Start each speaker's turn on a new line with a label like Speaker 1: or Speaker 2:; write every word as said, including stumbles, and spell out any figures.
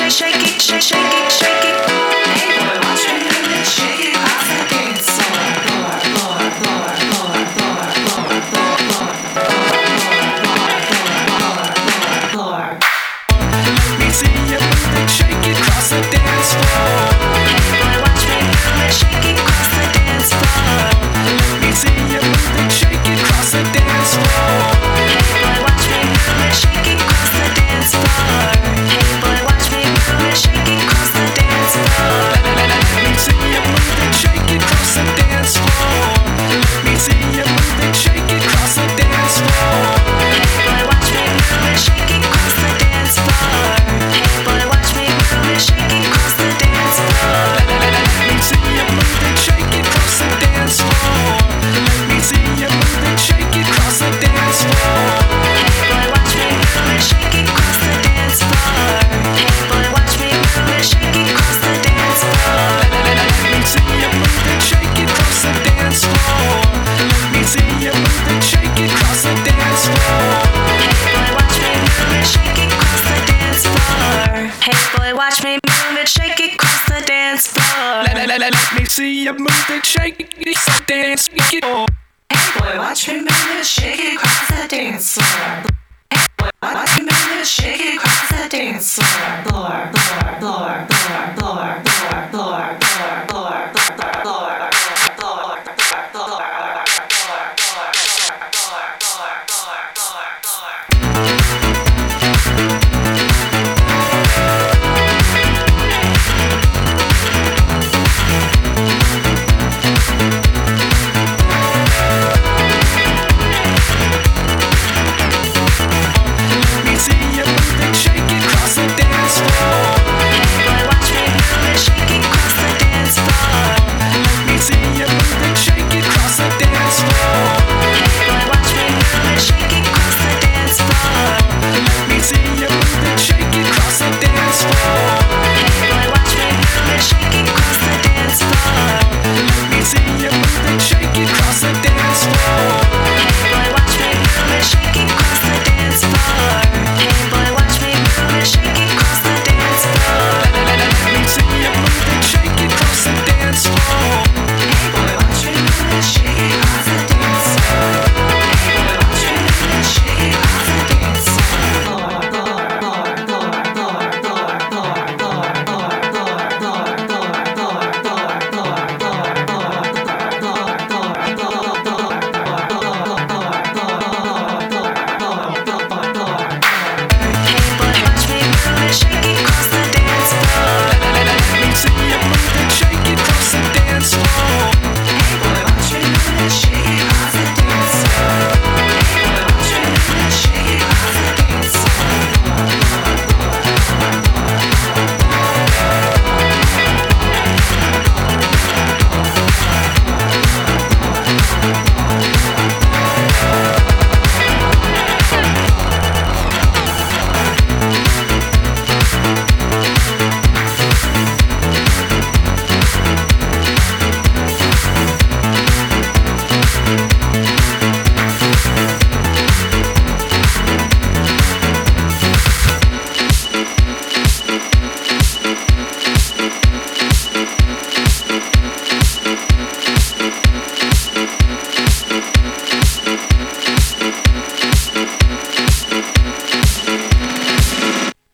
Speaker 1: shake, shake it, shake, shake it, shake it. Hey boy, watch me move it, shake it across the dance floor, floor, floor, floor, floor, floor, floor, floor, floor, floor, floor, floor.
Speaker 2: Let me see you move it, shake it across the dance floor.
Speaker 1: Hey boy, watch me move it, shake it across the dance floor.
Speaker 2: Let me see you move it, shake it across the dance floor.
Speaker 1: Hey boy, watch me move it, shake it across the dance floor. Hey boy, watch me move it, shake it across the dance floor.
Speaker 2: Let me see you move it, shake it across the dance floor. Let me see you move it, shake it across the dance floor.
Speaker 1: Hey boy, watch me move it, shake it across the dance floor. Hey boy, watch me move it, shake it across the dance floor.
Speaker 2: Let me see you move it, shake it across the dance floor. Let me see you move it, shake it across the dance floor.
Speaker 1: Hey boy, watch me move it, shake it across the dance floor. Hey boy, watch me move it, shake it across the dance floor.
Speaker 2: Let me see you move it, shake it across the dance floor. Let me see you move it, shake it across the dance floor.
Speaker 1: Hey boy, watch me move it, shake it across the dance floor. Hey boy, watch me move it, shake it across the dance floor.
Speaker 2: Let, let, let, let me see you move it, shake it, across the dance floor.
Speaker 1: Hey boy, watch me move it, shake it across the dance floor. Hey boy, watch me move it, shake it across the dance floor. Floor.